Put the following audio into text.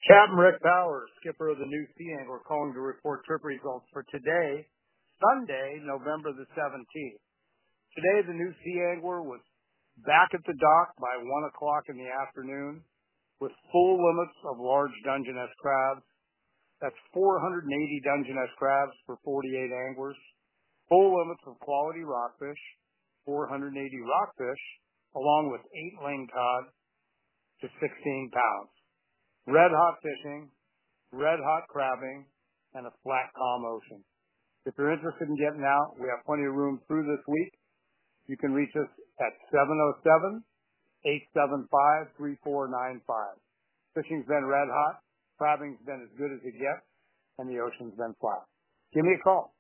Captain Rick Powers, skipper of the New Sea Angler, calling to report trip results for today, Sunday, November the 17th. Today, the New Sea Angler was back at the dock by 1 o'clock in the afternoon with full limits of large Dungeness crabs. That's 480 Dungeness crabs for 48 anglers. Full limits of quality rockfish, 480 rockfish, along with 8 lingcod to 16 pounds. Red hot fishing, red hot crabbing, and a flat calm ocean. If you're interested in getting out, we have plenty of room through this week. You can reach us at 707-875-3495. Fishing's been red hot, crabbing's been as good as it gets, and the ocean's been flat. Give me a call.